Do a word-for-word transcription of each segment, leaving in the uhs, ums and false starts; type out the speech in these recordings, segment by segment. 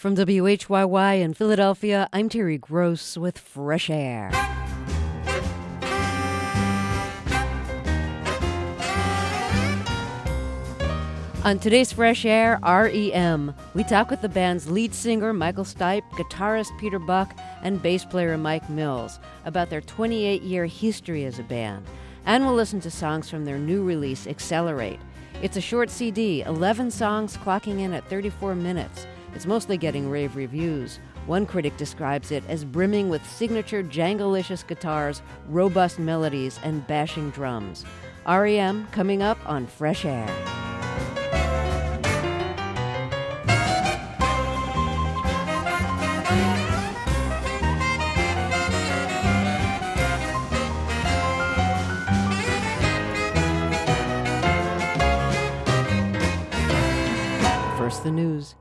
From W H Y Y in Philadelphia, I'm Terry Gross with Fresh Air. On today's Fresh Air, R E M, we talk with the band's lead singer, Michael Stipe, guitarist Peter Buck, and bass player Mike Mills about their twenty-eight-year history as a band. And we'll listen to songs from their new release, Accelerate. It's a short C D, eleven songs clocking in at thirty-four minutes. It's mostly getting rave reviews. One critic describes it as brimming with signature Django-licious guitars, robust melodies, and bashing drums. R E M coming up on Fresh Air. First, the news.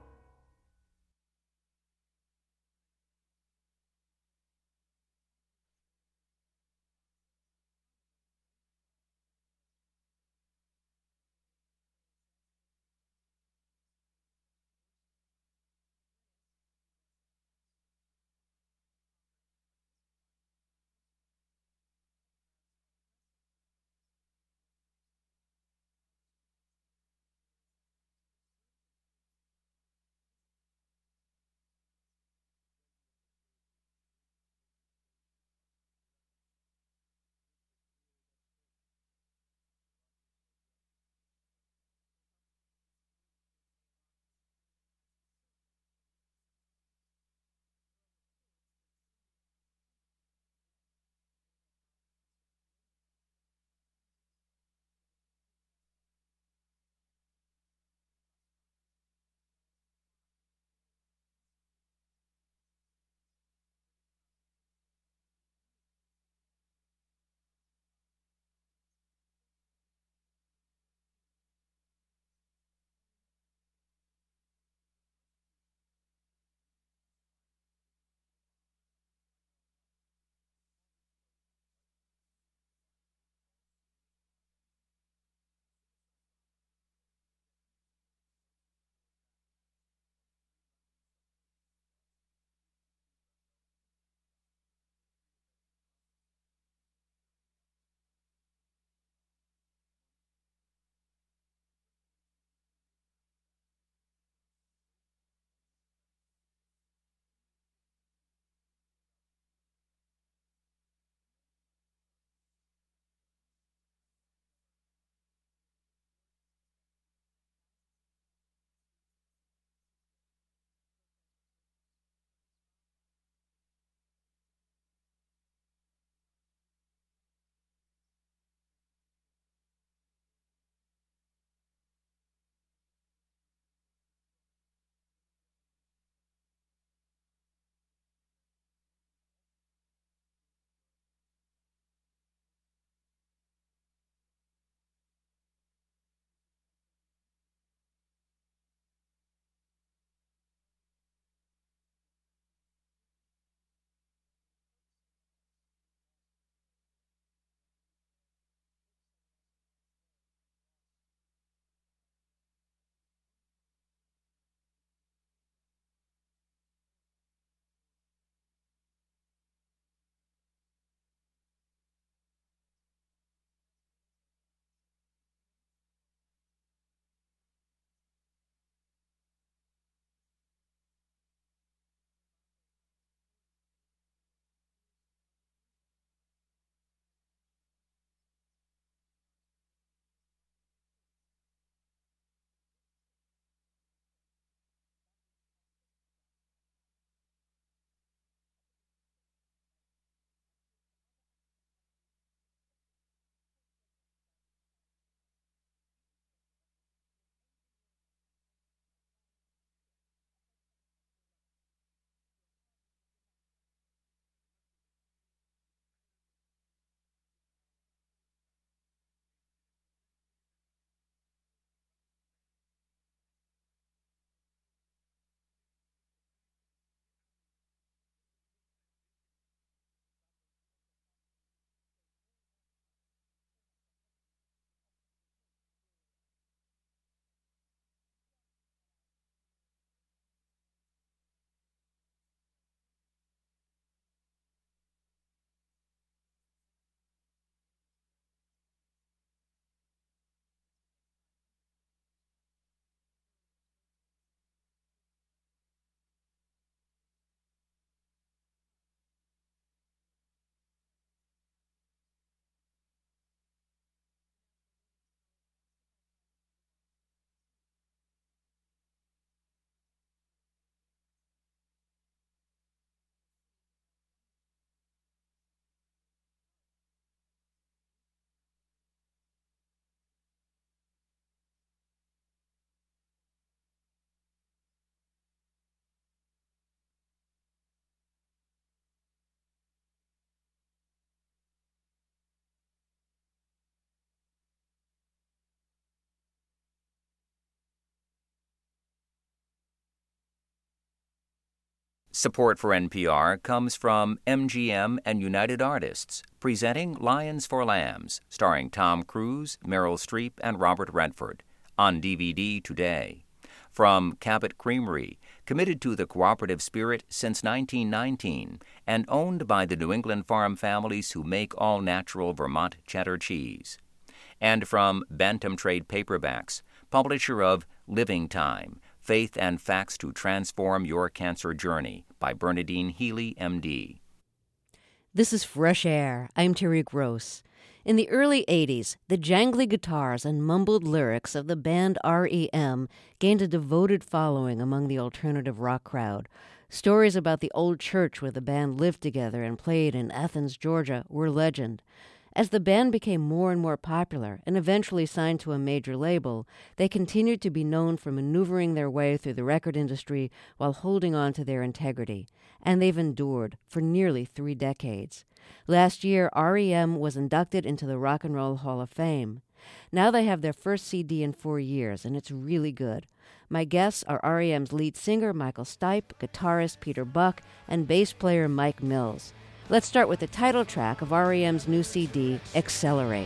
Support for N P R comes from M G M and United Artists, presenting Lions for Lambs, starring Tom Cruise, Meryl Streep, and Robert Redford, on D V D today. From Cabot Creamery, committed to the cooperative spirit since nineteen nineteen, and owned by the New England farm families who make all-natural Vermont cheddar cheese. And from Bantam Trade Paperbacks, publisher of Living Time, Faith and Facts to Transform Your Cancer Journey, by Bernadine Healy, M D. This is Fresh Air. I'm Terry Gross. In the early eighties, the jangly guitars and mumbled lyrics of the band R E M gained a devoted following among the alternative rock crowd. Stories about the old church where the band lived together and played in Athens, Georgia, were legend. As the band became more and more popular and eventually signed to a major label, they continued to be known for maneuvering their way through the record industry while holding on to their integrity. And they've endured for nearly three decades. Last year, R E M was inducted into the Rock and Roll Hall of Fame. Now they have their first C D in four years, and it's really good. My guests are R E M's lead singer, Michael Stipe, guitarist Peter Buck, and bass player Mike Mills. Let's start with the title track of R E M's new C D, Accelerate.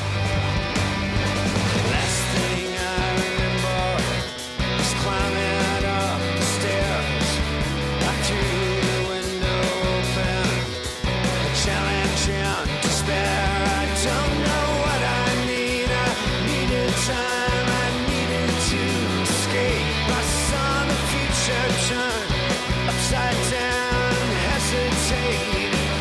Last thing I remember is climbing up the stairs. I threw the window open, a challenge and despair. I don't know what I need. I needed time, I needed to escape. I saw the future turn upside down and hesitate.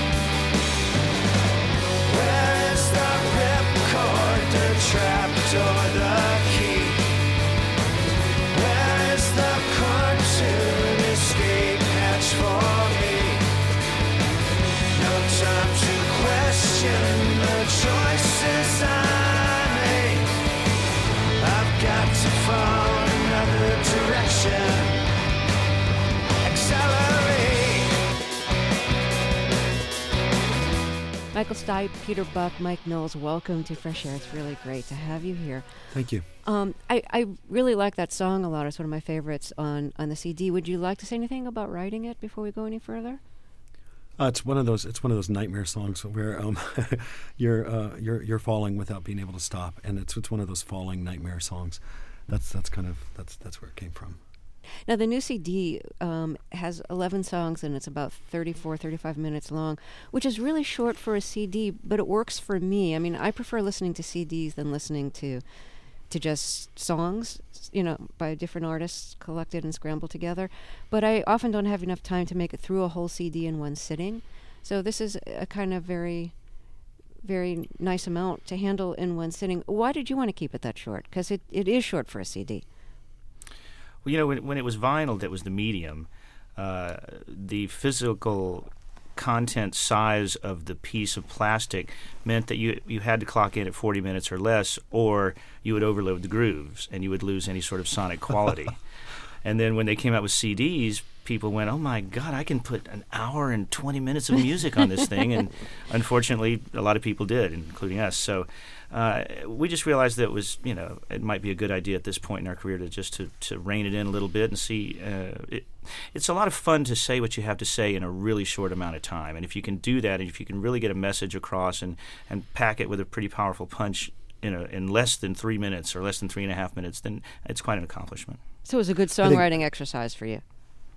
Trapped or the key. Where is the cartoon escape hatch for me? No time to question the choices I make. I've got to follow another direction. Accelerate. Michael Stipe, Peter Buck, Mike Mills, welcome to Fresh Air. It's really great to have you here. Thank you. Um, I, I really like that song a lot. It's one of my favorites on, on the C D. Would you like to say anything about writing it before we go any further? Uh, it's one of those. It's one of those nightmare songs where um, you're uh, you're you're falling without being able to stop, and it's it's one of those falling nightmare songs. That's that's kind of that's that's where it came from. Now, the new C D um, has eleven songs, and it's about thirty-four, thirty-five minutes long, which is really short for a C D, but it works for me. I mean, I prefer listening to C Ds than listening to to just songs, you know, by different artists collected and scrambled together. But I often don't have enough time to make it through a whole C D in one sitting. So this is a kind of very, very nice amount to handle in one sitting. Why did you want to keep it that short? Because it, it is short for a C D. Well, you know, when, when it was vinyl that was the medium, uh, the physical content size of the piece of plastic meant that you you had to clock in at forty minutes or less, or you would overload the grooves and you would lose any sort of sonic quality. And then when they came out with C Ds, people went, oh my God, I can put an hour and twenty minutes of music on this thing. And unfortunately, a lot of people did, including us. So uh, we just realized that it was, you know, it might be a good idea at this point in our career to just to, to rein it in a little bit and see. Uh, it, it's a lot of fun to say what you have to say in a really short amount of time. And if you can do that, and if you can really get a message across and, and pack it with a pretty powerful punch in, a, in less than three minutes or less than three and a half minutes, then it's quite an accomplishment. So it was a good songwriting exercise for you.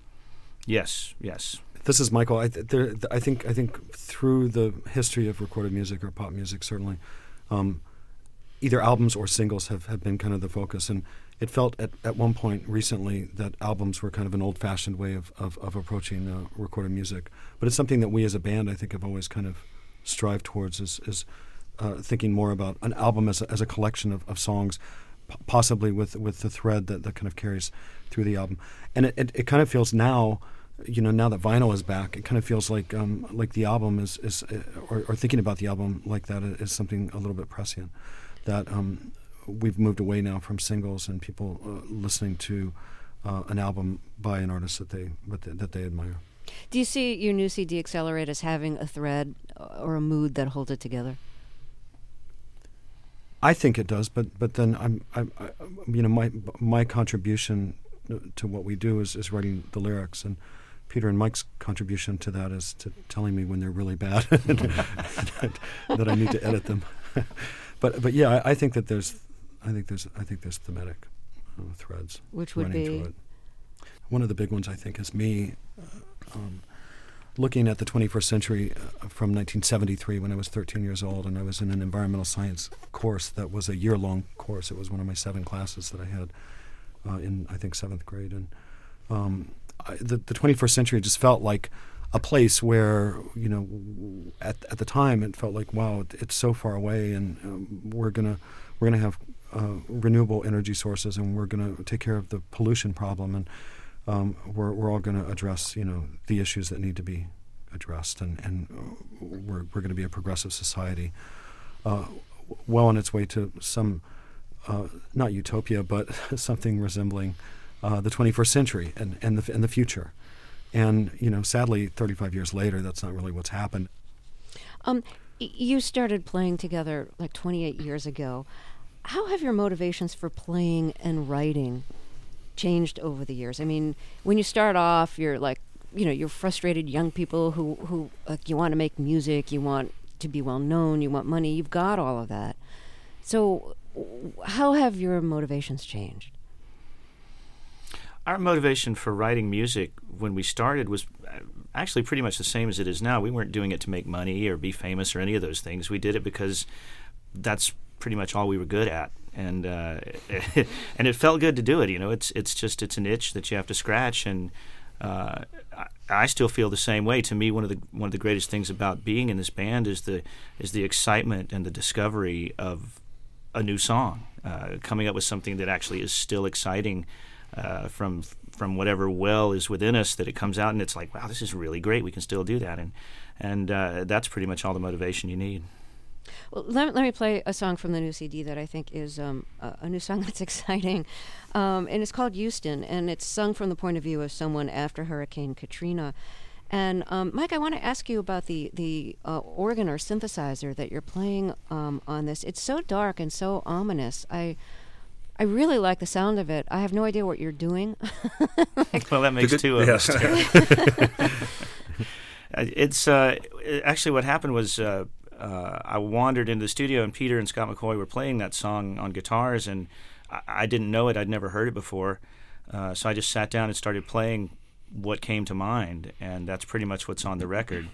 Yes, yes. This is Michael. I, th- there, th- I think I think through the history of recorded music or pop music, certainly, um, either albums or singles have, have been kind of the focus. And it felt at, at one point recently that albums were kind of an old-fashioned way of, of, of approaching uh, recorded music. But it's something that we as a band, I think, have always kind of strived towards, is, is uh, thinking more about an album as a, as a collection of, of songs, p- possibly with with the thread that, that kind of carries through the album. And it, it, it kind of feels now, you know, now that vinyl is back, it kind of feels like um, like the album is, is uh, or, or thinking about the album like that is something a little bit prescient. That um, we've moved away now from singles and people uh, listening to uh, an album by an artist that they that they, that they admire. Do you see your new C D Accelerate as having a thread or a mood that holds it together? I think it does, but but then I'm, I'm I, you know, my my contribution to what we do is, is writing the lyrics, and Peter and Mike's contribution to that is to telling me when they're really bad and that, that I need to edit them. but but yeah, I, I think that there's I think there's I think there's thematic uh, threads. Which would running be through it. One of the big ones, I think, is me uh, um, looking at the twenty-first century uh, from nineteen seventy-three when I was thirteen years old, and I was in an environmental science course that was a year-long course. It was one of my seven classes that I had uh, in, I think, seventh grade. And um, I, the, the twenty-first century just felt like a place where, you know, at at the time it felt like, wow, it, it's so far away, and um, we're gonna we're gonna have uh, renewable energy sources, and we're gonna take care of the pollution problem, and um, we're we're all gonna address, you know, the issues that need to be addressed, and and we're we're gonna be a progressive society, uh, well on its way to some uh, not utopia, but something resembling uh, the twenty-first century and and the and the future. And, you know, sadly, thirty-five years later, that's not really what's happened. Um, y- you started playing together like twenty-eight years ago. How have your motivations for playing and writing changed over the years? I mean, when you start off, you're like, you know, you're frustrated young people who, who like, you want to make music, you want to be well known, you want money, you've got all of that. So w- how have your motivations changed? Our motivation for writing music when we started was actually pretty much the same as it is now. We weren't doing it to make money or be famous or any of those things. We did it because that's pretty much all we were good at, and uh, and it felt good to do it. You know, it's it's just it's an itch that you have to scratch, and uh, I, I still feel the same way. To me, one of the one of the greatest things about being in this band is the is the excitement and the discovery of a new song, uh, coming up with something that actually is still exciting. Uh, from from whatever well is within us, that it comes out and it's like, wow, this is really great. We can still do that, and and uh, that's pretty much all the motivation you need. Well, let, let me play a song from the new C D that I think is um, a, a new song that's exciting, um, and it's called Houston, and it's sung from the point of view of someone after Hurricane Katrina. And um, Mike, I want to ask you about the the uh, organ or synthesizer that you're playing um, on this. It's so dark and so ominous. I. I really like the sound of it. I have no idea what you're doing. Well, that makes two of us. It's uh, actually what happened was uh, uh, I wandered into the studio, and Peter and Scott McCoy were playing that song on guitars, and I, I didn't know it. I'd never heard it before. Uh, so I just sat down and started playing what came to mind, and that's pretty much what's on the record.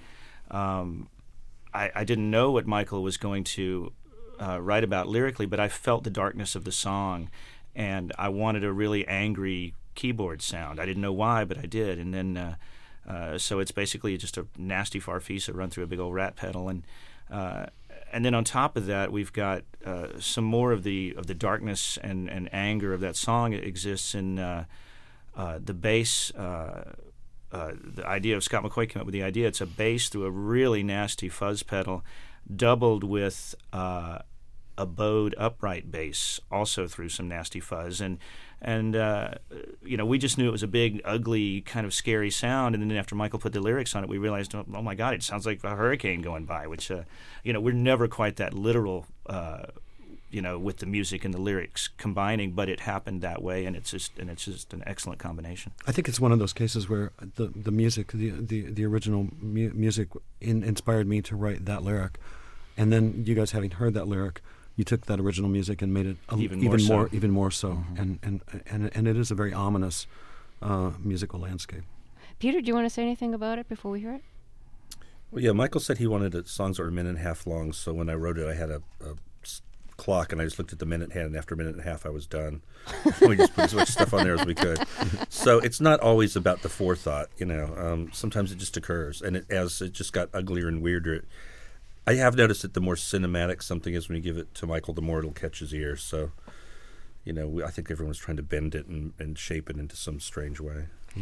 Um, I, I didn't know what Michael was going to Uh, write about lyrically, but I felt the darkness of the song, and I wanted a really angry keyboard sound. I didn't know why, but I did. And then, uh, uh, so it's basically just a nasty farfisa run through a big old rat pedal, and uh, and then on top of that, we've got uh, some more of the of the darkness and, and anger of that song. It exists in uh, uh, the bass. Uh, uh, the idea of Scott McCoy came up with the idea. It's a bass through a really nasty fuzz pedal, doubled with uh, a bowed upright bass, also through some nasty fuzz, and and uh, you know, we just knew it was a big, ugly, kind of scary sound. And then after Michael put the lyrics on it, we realized, oh, oh my God, it sounds like a hurricane going by. Which uh, you know, we're never quite that literal, uh, you know, with the music and the lyrics combining, but it happened that way, and it's just and it's just an excellent combination. I think it's one of those cases where the the music, the the, the original mu- music, in, inspired me to write that lyric, and then you guys, having heard that lyric, you took that original music and made it a, even, even more, more, so. even more so, Mm-hmm. and, and and and it is a very ominous uh, musical landscape. Peter, do you want to say anything about it before we hear it? Well, yeah, Michael said he wanted it, songs that were a minute and a half long, so when I wrote it, I had a, a clock, and I just looked at the minute hand, and after a minute and a half, I was done. We just put as much stuff on there as we could. So it's not always about the forethought, you know. Um, sometimes it just occurs, and it, as it just got uglier and weirder, it, I have noticed that the more cinematic something is when you give it to Michael, the more it'll catch his ear. So, you know, we, I think everyone's trying to bend it and, and shape it into some strange way. Yeah.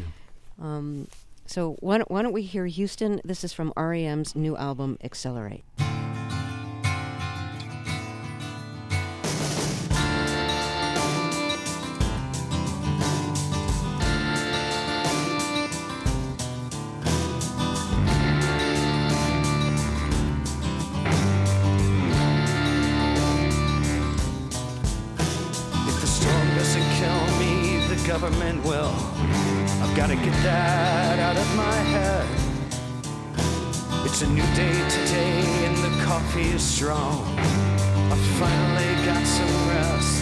Um, so why don't, why don't we hear Houston? This is from R E M's new album, Accelerate. Government will. I've got to get that out of my It's a new day today and the coffee is strong. I finally got some rest.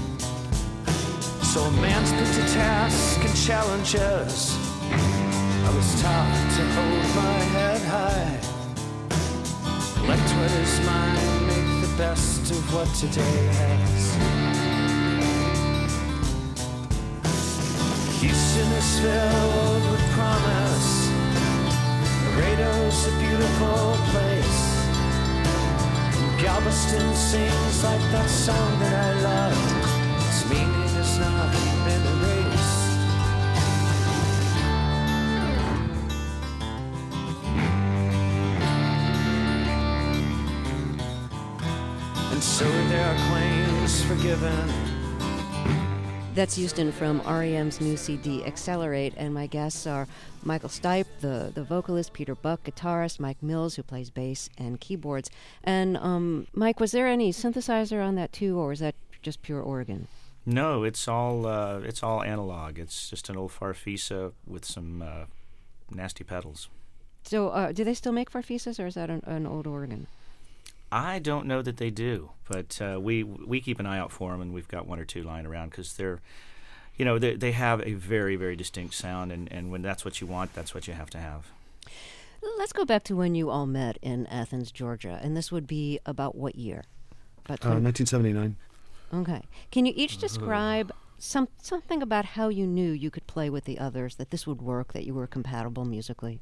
So a man's put to task and challenges. I was taught to hold my head high. Let what is mine make the best of what today has. Houston is filled with promise. Laredo's a beautiful place. And Galveston sings like that song that I love. Its meaning has not been erased. And so there are claims forgiven. That's Houston from R E M's new C D, Accelerate, and my guests are Michael Stipe, the, the vocalist, Peter Buck, guitarist, Mike Mills, who plays bass and keyboards. And um, Mike, was there any synthesizer on that too, or was that just pure organ? No, it's all uh, it's all analog. It's just an old Farfisa with some uh, nasty pedals. So uh, do they still make Farfisas, or is that an, an old organ? I don't know that they do, but uh, we we keep an eye out for them, and we've got one or two lying around because they're, you know, they they have a very very distinct sound, and, and when that's what you want, that's what you have to have. Let's go back to when you all met in Athens, Georgia, and this would be about what year? About Uh, nineteen seventy-nine. Okay. Can you each describe some something about how you knew you could play with the others, that this would work, that you were compatible musically?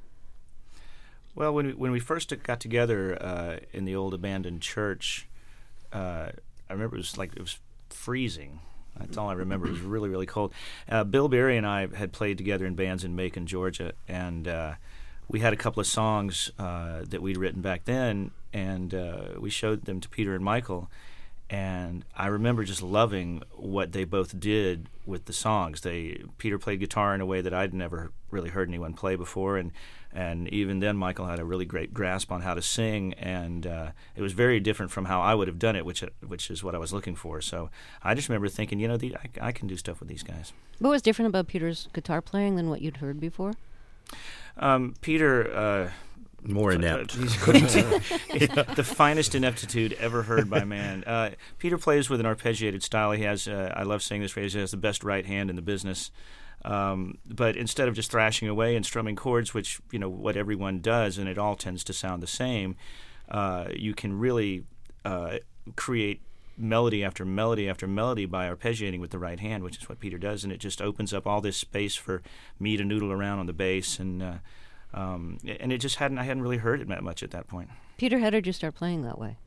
Well, when we, when we first got together uh, in the old abandoned church, uh, I remember it was like it was freezing. That's all I remember. It was really, really cold. Uh, Bill Berry and I had played together in bands in Macon, Georgia, and uh, we had a couple of songs uh, that we'd written back then, and uh, we showed them to Peter and Michael. And I remember just loving what they both did with the songs. They Peter played guitar in a way that I'd never really heard anyone play before, and and even then Michael had a really great grasp on how to sing, and uh, it was very different from how I would have done it, which which is what I was looking for. So I just remember thinking, you know, the, I, I can do stuff with these guys. What was different about Peter's guitar playing than what you'd heard before? Um, Peter. Uh, More inept. Uh, the finest ineptitude ever heard by man. Uh, Peter plays with an arpeggiated style. He has, uh, I love saying this phrase, he has the best right hand in the business. Um, but instead of just thrashing away and strumming chords, which, you know, what everyone does, and it all tends to sound the same, uh, you can really uh, create melody after melody after melody by arpeggiating with the right hand, which is what Peter does, and it just opens up all this space for me to noodle around on the bass, and uh, Um, and it just hadn't, I hadn't really heard it much at that point. Peter, how did you start playing that way?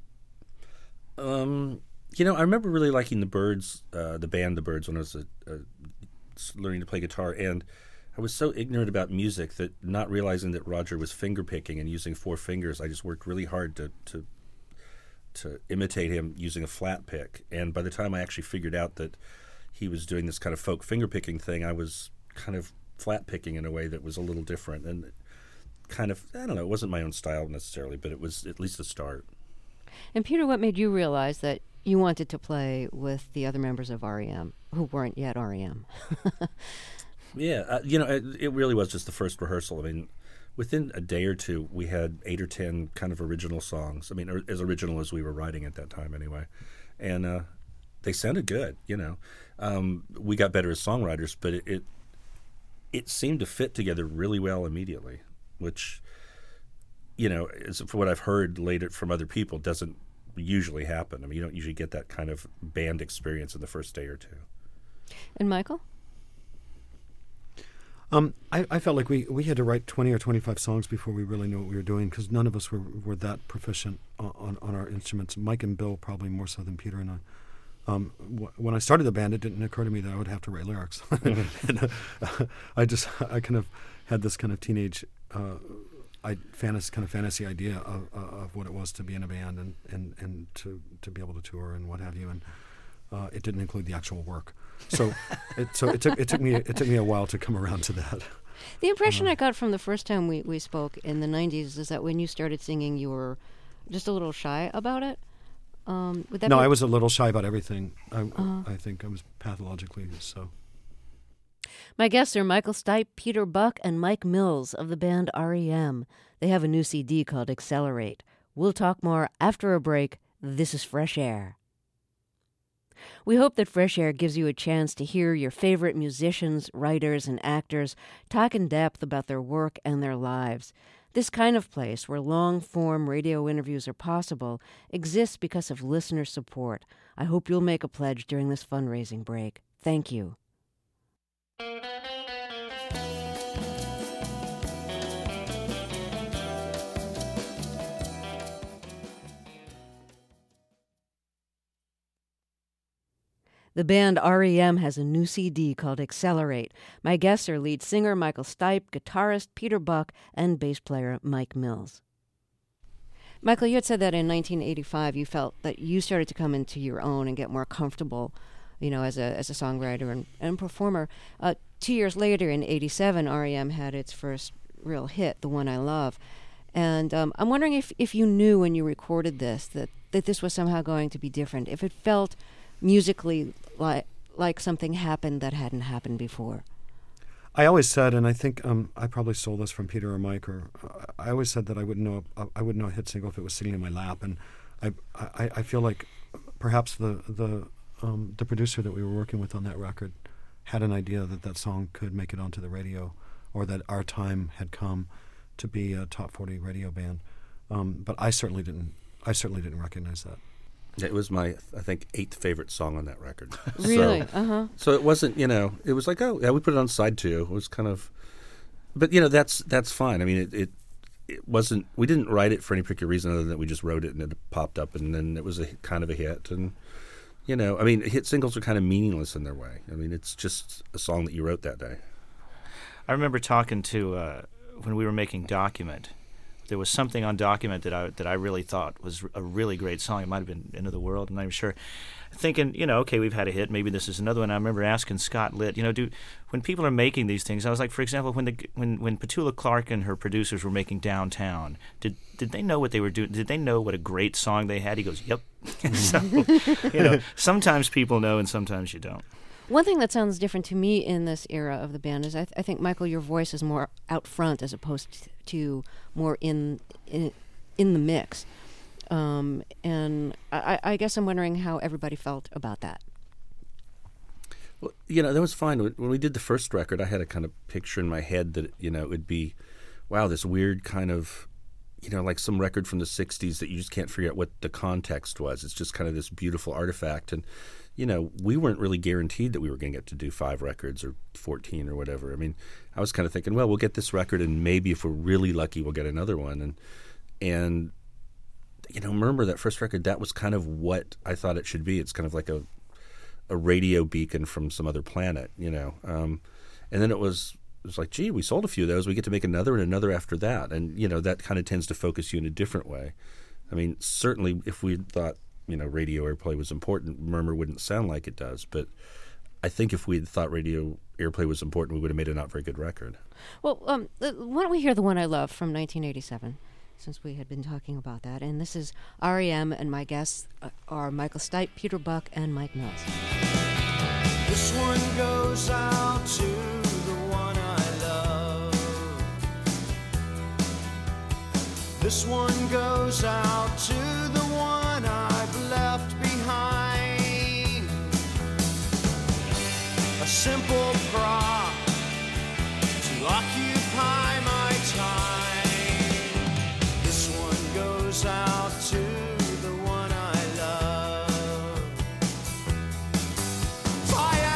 Um, you know, I remember really liking the Byrds, uh, the band The Byrds, when I was a, a, learning to play guitar, and I was so ignorant about music that not realizing that Roger was finger picking and using four fingers, I just worked really hard to, to to imitate him using a flat pick. And by the time I actually figured out that he was doing this kind of folk finger picking thing, I was kind of flat picking in a way that was a little different and kind of, I don't know, it wasn't my own style necessarily, but it was at least the start. And Peter, what made you realize that you wanted to play with the other members of R E M who weren't yet R E M? Yeah, uh, you know, it, it really was just the first rehearsal. I mean, within a day or two, we had eight or ten kind of original songs. I mean, or, as original as we were writing at that time anyway. And uh, they sounded good, you know. Um, we got better as songwriters, but it, it it seemed to fit together really well immediately, which, you know, is, for what I've heard later from other people, doesn't usually happen. I mean, you don't usually get that kind of band experience in the first day or two. And Michael? Um, I, I felt like we, we had to write twenty or twenty-five songs before we really knew what we were doing, because none of us were, were that proficient on, on, on our instruments. Mike and Bill probably more so than Peter and I. Um, w- when I started the band, it didn't occur to me that I would have to write lyrics. and, uh, I just I kind of had this kind of teenage uh, I, fantasy, kind of fantasy idea of, uh, of what it was to be in a band and, and, and to, to be able to tour and what have you. And uh, it didn't include the actual work. So it so it took it took me it took me a while to come around to that. The impression uh, I got from the first time we, we spoke in the nineties is that when you started singing, you were just a little shy about it. Um, would that no, be... I was a little shy about everything. I, uh-huh. I think I was pathologically so. My guests are Michael Stipe, Peter Buck, and Mike Mills of the band R E M. They have a new C D called Accelerate. We'll talk more after a break. This is Fresh Air. We hope that Fresh Air gives you a chance to hear your favorite musicians, writers, and actors talk in depth about their work and their lives. This kind of place, where long-form radio interviews are possible, exists because of listener support. I hope you'll make a pledge during this fundraising break. Thank you. The band R E M has a new C D called Accelerate. My guests are lead singer Michael Stipe, guitarist Peter Buck, and bass player Mike Mills. Michael, you had said that in nineteen eighty-five you felt that you started to come into your own and get more comfortable, you know, as a as a songwriter and, and performer. Uh, two years later, in eighty-seven, R E M had its first real hit, The One I Love. And um, I'm wondering if, if you knew when you recorded this that, that this was somehow going to be different, if it felt musically like like something happened that hadn't happened before. I always said, and I think um, I probably stole this from Peter or Mike, or uh, I always said that I wouldn't know uh, I wouldn't know a hit single if it was sitting in my lap, and I I, I feel like perhaps the the um, the producer that we were working with on that record had an idea that that song could make it onto the radio, or that our time had come to be a top forty radio band. Um, but I certainly didn't. I certainly didn't recognize that. It was my, I think, eighth favorite song on that record. Really? So, uh-huh. so it wasn't, you know, it was like, oh, yeah, we put it on side two. It was kind of, but, you know, that's that's fine. I mean, it, it it wasn't, we didn't write it for any particular reason other than we just wrote it and it popped up and then it was a kind of a hit. And, you know, I mean, hit singles are kind of meaningless in their way. I mean, it's just a song that you wrote that day. I remember talking to, uh, when we were making Document, there was something on Document that I that I really thought was a really great song. It might have been End of the World, I'm not even sure. Thinking, you know, okay, we've had a hit, maybe this is another one. I remember asking Scott Litt, you know, do when people are making these things, I was like, for example, when the when when Petula Clark and her producers were making Downtown, did did they know what they were doing? Did they know what a great song they had? He goes, yep. So, you know, sometimes people know and sometimes you don't. One thing that sounds different to me in this era of the band is I, th- I think, Michael, your voice is more out front as opposed to more in in, in the mix. Um, and I, I guess I'm wondering how everybody felt about that. Well, you know, that was fine. When we did the first record, I had a kind of picture in my head that, you know, it would be, wow, this weird kind of, you know, like some record from the sixties that you just can't figure out what the context was. It's just kind of this beautiful artifact. And, you know, we weren't really guaranteed that we were going to get to do five records or fourteen or whatever. I mean, I was kind of thinking, well, we'll get this record and maybe if we're really lucky, we'll get another one. And, and you know, remember that first record, that was kind of what I thought it should be. It's kind of like a a radio beacon from some other planet, you know. Um, and then it was it was like, gee, we sold a few of those. We get to make another and another after that. And, you know, that kind of tends to focus you in a different way. I mean, certainly if we thought, you know, radio airplay was important, Murmur wouldn't sound like it does. But I think if we had thought radio airplay was important, we would have made a not very good record. Well, um, why don't we hear The One I Love from nineteen eighty-seven, since we had been talking about that. And this is R E M, and my guests are Michael Stipe, Peter Buck, and Mike Mills. This one goes out to the one I love. This one goes out to the one I've left behind. A simple prop to occupy my time. This one goes out to the one I love. Fire!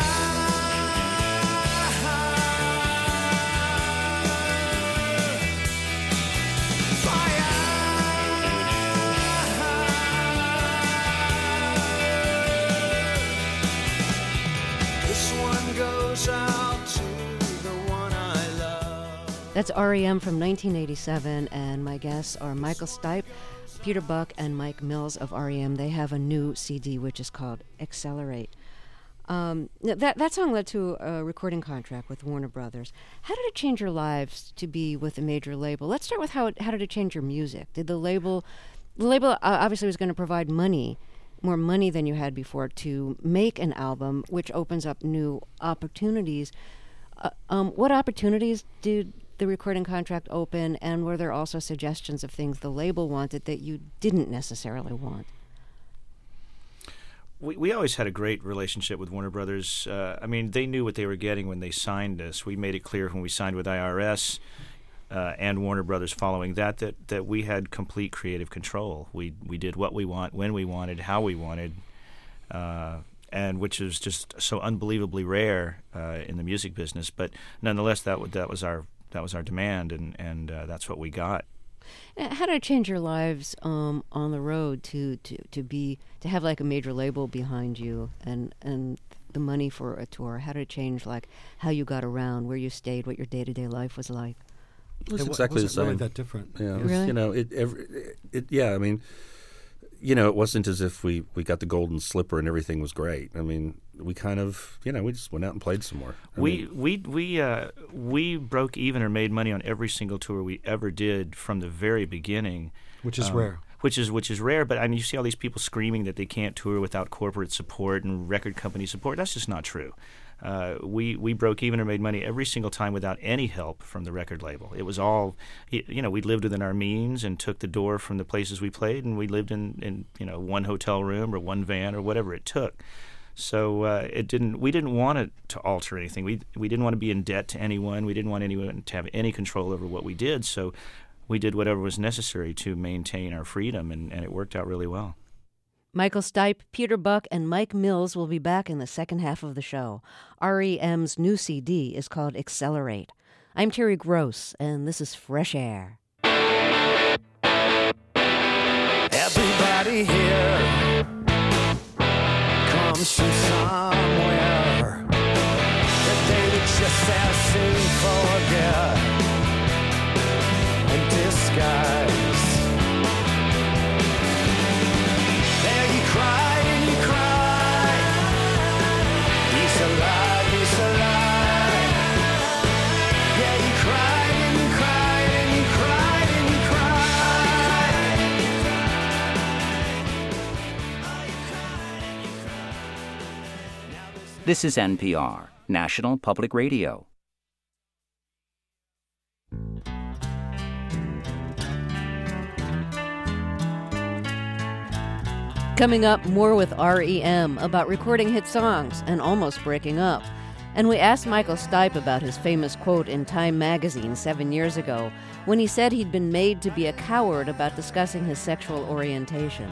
That's R E M from nineteen eighty-seven, and my guests are Michael Stipe, Peter Buck, and Mike Mills of R E M. They have a new C D which is called Accelerate. Um, that that song led to a recording contract with Warner Brothers. How did it change your lives to be with a major label? Let's start with how it, how did it change your music? Did the label, the label uh, obviously was going to provide money, more money than you had before to make an album, which opens up new opportunities. Uh, um, what opportunities did the recording contract open, and were there also suggestions of things the label wanted that you didn't necessarily want? We we always had a great relationship with Warner Brothers. Uh, I mean, they knew what they were getting when they signed us. We made it clear when we signed with I R S uh, and Warner Brothers following that, that that we had complete creative control. We we did what we want, when we wanted, how we wanted, uh, and which is just so unbelievably rare uh, in the music business. But nonetheless, that w- that was our that was our demand, and and uh, that's what we got. How did it change your lives um, on the road to, to, to be to have like a major label behind you and and the money for a tour? How did it change like how you got around, where you stayed, what your day to day life was like? It was It wa- exactly the wasn't same. really that different. Yeah, it was, Really? you know, it, every, it, it. Yeah, I mean, you know, it wasn't as if we, we got the golden slipper and everything was great. I mean, we kind of, you know, we just went out and played some more. I We mean, we we uh, we broke even or made money on every single tour we ever did from the very beginning, Which is Um, rare. Which is which is rare, but I mean, you see all these people screaming that they can't tour without corporate support and record company support. That's just not true. Uh, we we broke even or made money every single time without any help from the record label. It was all, y- you know, we lived within our means and took the door from the places we played, and we lived in, in you know one hotel room or one van or whatever it took. So uh, it didn't. We didn't want it to alter anything. We we didn't want to be in debt to anyone. We didn't want anyone to have any control over what we did. So we did whatever was necessary to maintain our freedom, and, and it worked out really well. Michael Stipe, Peter Buck, and Mike Mills will be back in the second half of the show. R E M's new C D is called Accelerate. I'm Terry Gross, and this is Fresh Air. Everybody here comes from somewhere that they would just as soon forget and disguise. There you cry and you cry. He's alive, he's alive. Yeah, you cried and you cried and you cried and you cried. This is N P R, National Public Radio. Coming up, more with R E M about recording hit songs and almost breaking up. And we asked Michael Stipe about his famous quote in Time magazine seven years ago when he said he'd been made to be a coward about discussing his sexual orientation.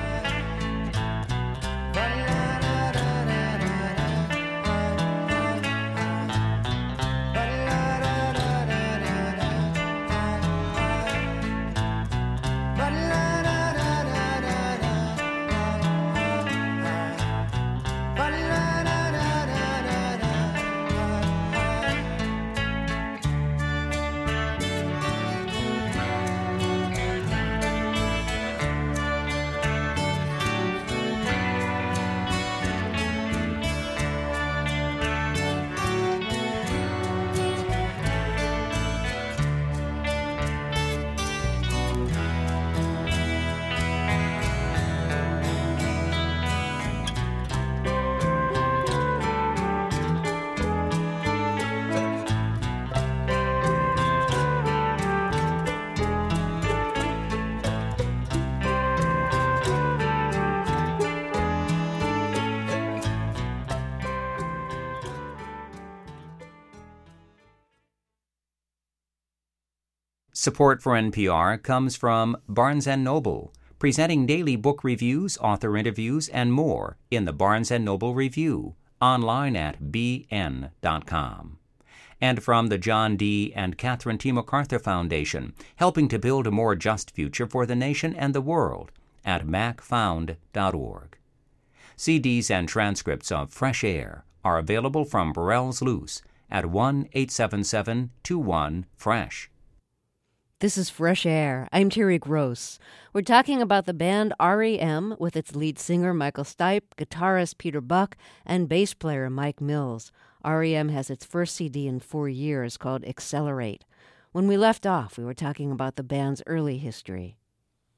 Support for N P R comes from Barnes and Noble, presenting daily book reviews, author interviews, and more in the Barnes and Noble Review, online at b n dot com. And from the John D. and Catherine T. MacArthur Foundation, helping to build a more just future for the nation and the world at mac found dot org. C Ds and transcripts of Fresh Air are available from Burrell's Loose at one eight seven seven two one fresh. This is Fresh Air. I'm Terry Gross. We're talking about the band R E M with its lead singer Michael Stipe, guitarist Peter Buck, and bass player Mike Mills. R E M has its first C D in four years called Accelerate. When we left off, we were talking about the band's early history.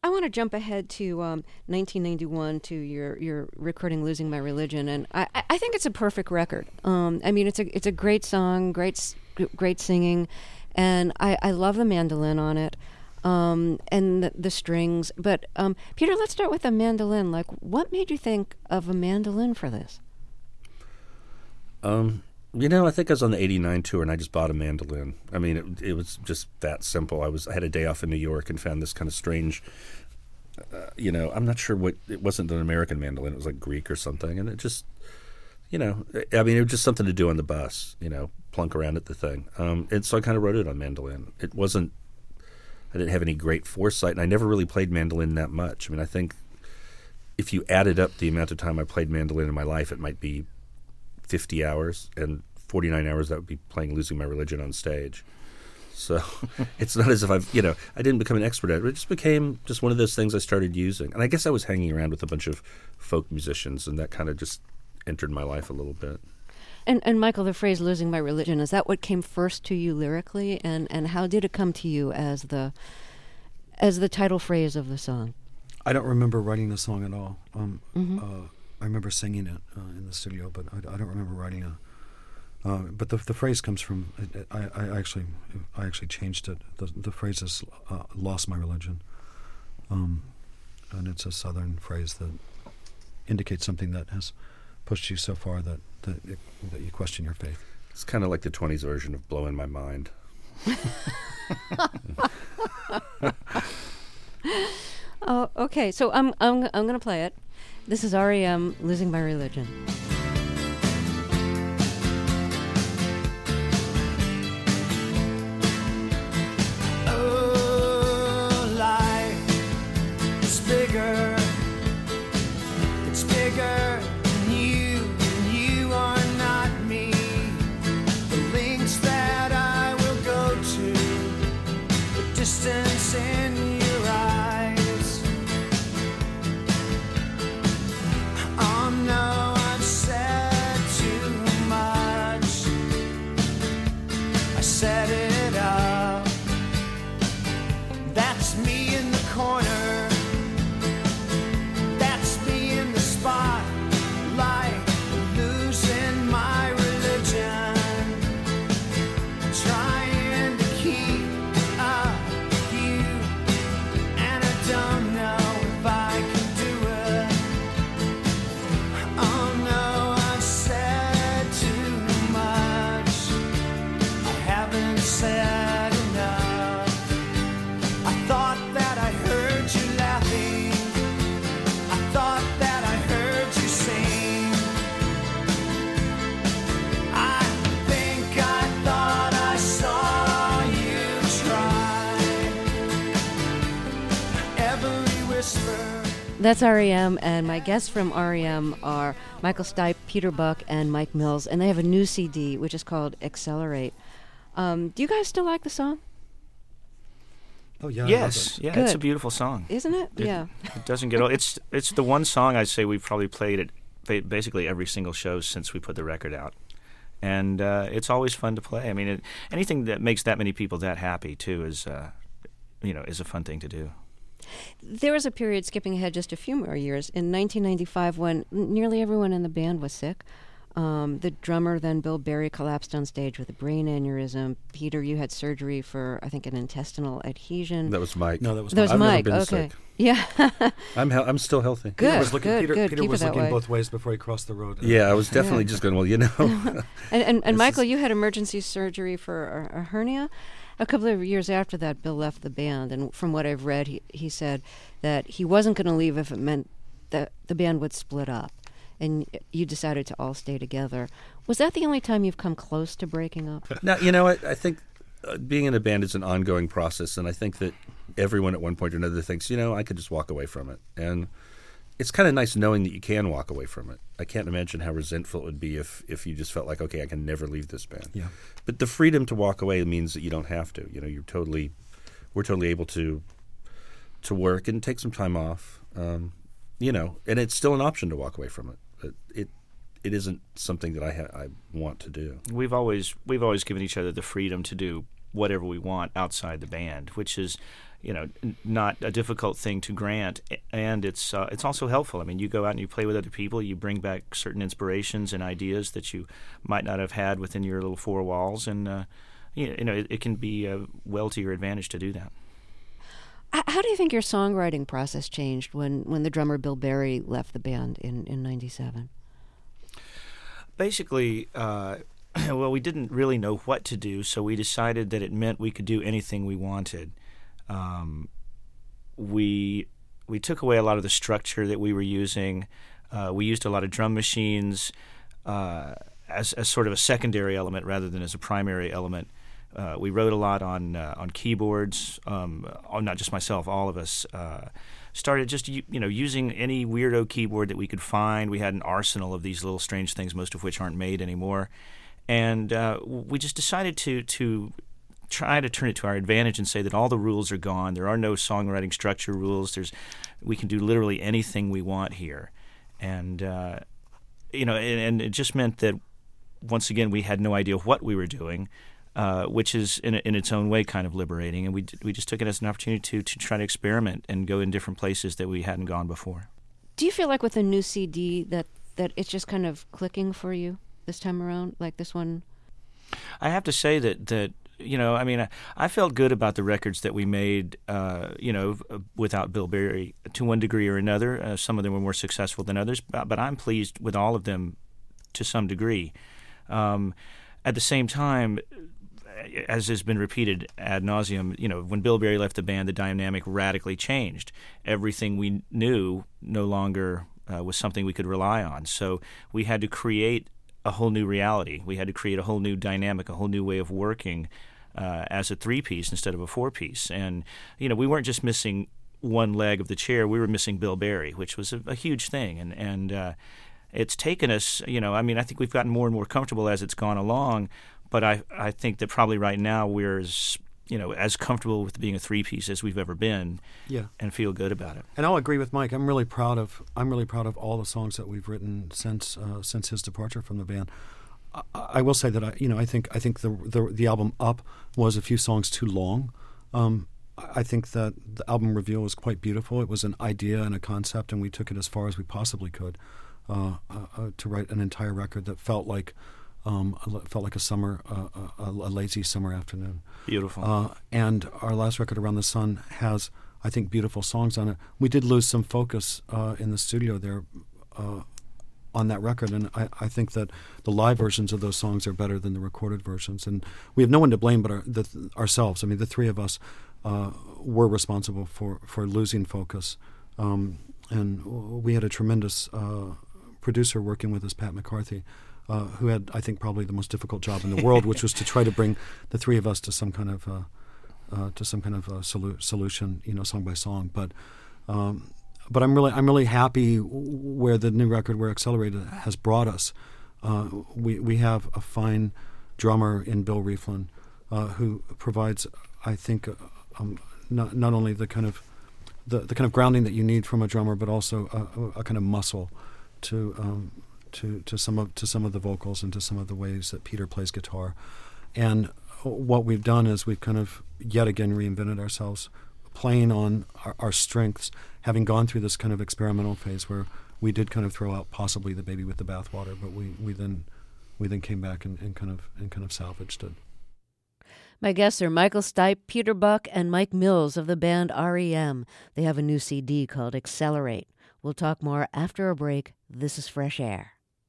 I want to jump ahead to um, nineteen ninety-one to your, your recording "Losing My Religion," and I, I think it's a perfect record. Um, I mean, it's a it's a great song, great s- great singing, and I, I love the mandolin on it, um, and the, the strings. But um, Peter, let's start with the mandolin. Like, what made you think of a mandolin for this? Um, you know, I think I was on the eighty-nine tour and I just bought a mandolin. I mean, it, it was just that simple. I was I had a day off in New York and found this kind of strange, uh, you know, I'm not sure what, it wasn't an American mandolin. It was like Greek or something. And it just, you know, I mean, it was just something to do on the bus, you know, plunk around at the thing. Um, and so I kind of wrote it on mandolin. It wasn't, I didn't have any great foresight, and I never really played mandolin that much. I mean, I think if you added up the amount of time I played mandolin in my life, it might be fifty hours, and forty-nine hours that would be playing Losing My Religion on stage. So it's not as if I've, you know, I didn't become an expert at it. It just became just one of those things I started using. And I guess I was hanging around with a bunch of folk musicians, and that kind of just entered my life a little bit. And and Michael, the phrase "losing my religion," is that what came first to you lyrically, and, and how did it come to you as the as the title phrase of the song? I don't remember writing the song at all. Um, Mm-hmm. uh, I remember singing it uh, in the studio, but I, I don't remember writing it. Uh, but the the phrase comes from I, I actually I actually changed it. The the phrase is uh, "lost my religion," um, and it's a Southern phrase that indicates something that has pushed you so far that that, it, that you question your faith. It's kind of like the twenties version of "Blowing My Mind." Oh, okay. So I'm I'm I'm going to play it. This is R E M, "Losing My Religion." Oh, life is bigger. It's bigger than you, and you are not me. The links that I will go to, the distance in your eyes. Oh no, I've said too much. I set it up. That's me in the corner. That's me in the spotlight, losing my religion, trying to keep up with you, and I don't know if I can do it. Oh no, I've said too much. I haven't said enough. I thought that I heard you laughing. I thought that I heard you sing. I think I thought I saw you try. Every whisper. That's R E M, and my guests from R E M are Michael Stipe, Peter Buck, and Mike Mills, and they have a new C D which is called Accelerate. Um, do you guys still like the song? Oh yeah, I love Yes, it. yeah, it's a Good. beautiful song. Isn't it? It- Yeah. It doesn't get old. It's it's the one song I'd say we've probably played at ba- basically every single show since we put the record out, and uh, it's always fun to play. I mean, it, anything that makes that many people that happy too is, uh, you know, is a fun thing to do. There was a period, skipping ahead just a few more years, in nineteen ninety-five when nearly everyone in the band was sick. Um, the drummer, then Bill Berry, collapsed on stage with a brain aneurysm. Peter, you had surgery for, I think, an intestinal adhesion. That was Mike. No, that was That was I've never Mike. been Okay. sick. Yeah. I'm he- I'm still healthy. Good. Peter was looking, good. Peter, good. Peter Keep was it that looking way. both ways before he crossed the road. Yeah, I was definitely Yeah. just going, well, you know. And, and, and This Michael, is- you had emergency surgery for a, a hernia. A couple of years after that, Bill left the band, and from what I've read, he, he said that he wasn't going to leave if it meant that the band would split up, and you decided to all stay together. Was that the only time you've come close to breaking up? Now, you know, I, I think uh, being in a band is an ongoing process, and I think that everyone at one point or another thinks, you know, I could just walk away from it. And it's kind of nice knowing that you can walk away from it. I can't imagine how resentful it would be if, if you just felt like, okay, I can never leave this band. Yeah. But the freedom to walk away means that you don't have to. You know, you're totally, we're totally able to to work and take some time off. Um, you know, and it's still an option to walk away from it. But it it isn't something that I ha- I want to do. We've always we've always given each other the freedom to do whatever we want outside the band, which is, you know, n- not a difficult thing to grant, and it's uh, it's also helpful. I mean, you go out and you play with other people, you bring back certain inspirations and ideas that you might not have had within your little four walls, and uh, you, you know, it, it can be uh, well to your advantage to do that. How do you think your songwriting process changed when, when the drummer Bill Berry left the band in in ninety-seven? Basically, uh, well, we didn't really know what to do, so we decided that it meant we could do anything we wanted. Um, we we took away a lot of the structure that we were using. Uh, we used a lot of drum machines uh, as as sort of a secondary element rather than as a primary element. Uh, we wrote a lot on uh, on keyboards. Um, not just myself, all of us uh, started just you know using any weirdo keyboard that we could find. We had an arsenal of these little strange things, most of which aren't made anymore, and uh, we just decided to to. try to turn it to our advantage and say that all the rules are gone. There are no songwriting structure rules. There's, we can do literally anything we want here, and uh, you know, and, and it just meant that once again we had no idea what we were doing, uh, which is in in its own way kind of liberating. And we we just took it as an opportunity to to try to experiment and go in different places that we hadn't gone before. Do you feel like with a new C D that that it's just kind of clicking for you this time around, like this one? I have to say that that. You know, I mean, I, I felt good about the records that we made, uh, you know, without Bill Berry to one degree or another. Uh, some of them were more successful than others, but, but I'm pleased with all of them to some degree. Um, at the same time, as has been repeated ad nauseum, you know, when Bill Berry left the band, the dynamic radically changed. Everything we knew no longer uh, was something we could rely on. So we had to create a whole new reality. We had to create a whole new dynamic, a whole new way of working uh, as a three-piece instead of a four-piece. And, you know, we weren't just missing one leg of the chair. We were missing Bill Berry, which was a, a huge thing. And, and uh, it's taken us, you know, I mean, I think we've gotten more and more comfortable as it's gone along, but I, I think that probably right now we're as, you know, as comfortable with being a three-piece as we've ever been, yeah, and feel good about it. And I'll agree with Mike. I'm really proud of I'm really proud of all the songs that we've written since uh, since his departure from the band. I, I will say that I you know I think I think the the, the album Up was a few songs too long. Um, I think that the album Reveal was quite beautiful. It was an idea and a concept, and we took it as far as we possibly could uh, uh, to write an entire record that felt like. Um, felt like a summer, uh, a, a lazy summer afternoon. Beautiful. Uh, and our last record, Around the Sun, has, I think, beautiful songs on it. We did lose some focus uh, in the studio there uh, on that record, and I, I think that the live versions of those songs are better than the recorded versions. And we have no one to blame but our, the, ourselves. I mean, the three of us uh, were responsible for, for losing focus. Um, and we had a tremendous uh, producer working with us, Pat McCarthy, Uh, who had, I think, probably the most difficult job in the world, which was to try to bring the three of us to some kind of uh, uh, to some kind of uh, solu- solution, you know, song by song. But um, but I'm really I'm really happy where the new record, where Accelerated, has brought us. Uh, we we have a fine drummer in Bill Rieflin, uh, who provides, I think, uh, um, not not only the kind of the, the kind of grounding that you need from a drummer, but also a, a kind of muscle to. Um, To, to some of to some of the vocals and to some of the ways that Peter plays guitar. And what we've done is we've kind of yet again reinvented ourselves, playing on our, our strengths, having gone through this kind of experimental phase where we did kind of throw out possibly the baby with the bathwater, but we, we then we then came back and, and kind of and kind of salvaged it. My guests are Michael Stipe, Peter Buck, and Mike Mills of the band R E M. They have a new C D called Accelerate. We'll talk more after a break. This is Fresh Air.